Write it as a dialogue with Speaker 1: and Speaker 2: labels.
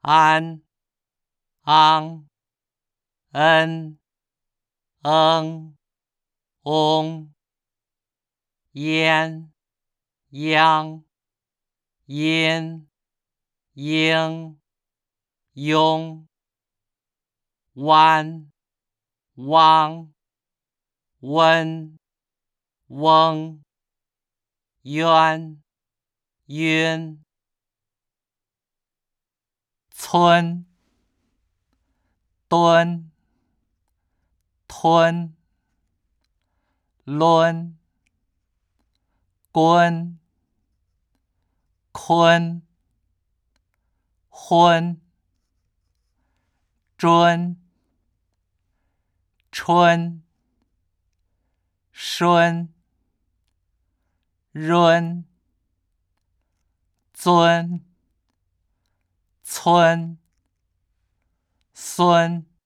Speaker 1: 安、昂、恩、嗯、翁、燕、央、阴、应、雍、弯、汪、温、翁、渊、晕、村、敦、吞、抡、棍、坤、昏、臻、春、葚、闰、尊、村、孙。